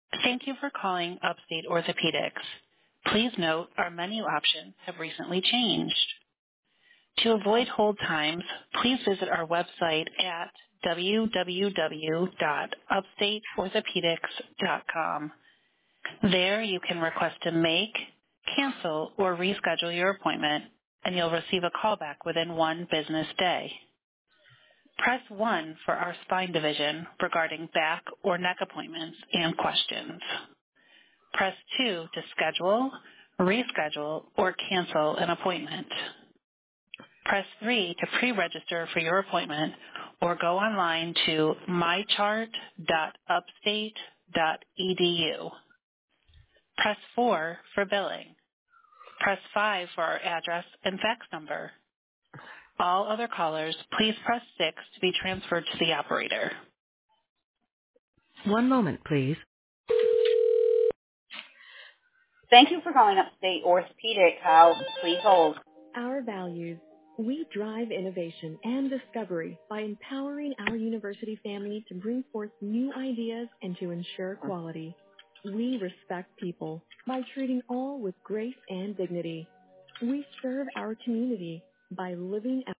Thank you for calling Upstate Orthopedics. Please note our menu options have recently changed. To avoid hold times, please visit our website at www.upstateorthopedics.com. There you can request to make, cancel, or reschedule your appointment, and you'll receive a callback within one business day. Press 1 for our spine division regarding back or neck appointments and questions. Press 2 to schedule, reschedule, or cancel an appointment. Press 3 to pre-register for your appointment or go online to mychart.upstate.edu. Press 4 for billing. Press 5 for our address and fax number. All other callers, please press 6 to be transferred to the operator. One moment, please. Thank you for calling Upstate Orthopedic. Please hold. Our values. We drive innovation and discovery by empowering our university family to bring forth new ideas and to ensure quality. We respect people by treating all with grace and dignity. We serve our community by living